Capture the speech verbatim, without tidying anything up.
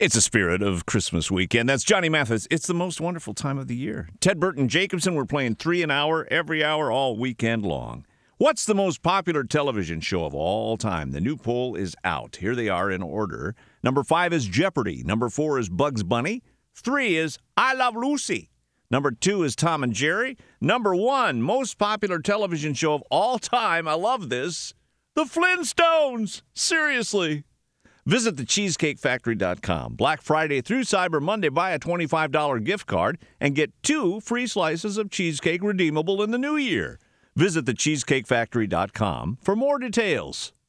It's a spirit of Christmas weekend. That's Johnny Mathis. It's the most wonderful time of the year. Ted Burton Jacobson, we're playing three an hour, every hour, all weekend long. What's the most popular television show of all time? The new poll is out. Here they are in order. Number five is Jeopardy. Number four is Bugs Bunny. Three is I Love Lucy. Number two is Tom and Jerry. Number one, most popular television show of all time, I love this, The Flintstones. Seriously. Visit the cheesecake factory dot com. Black Friday through Cyber Monday, buy a twenty-five dollars gift card and get two free slices of cheesecake redeemable in the new year. Visit the cheesecake factory dot com for more details.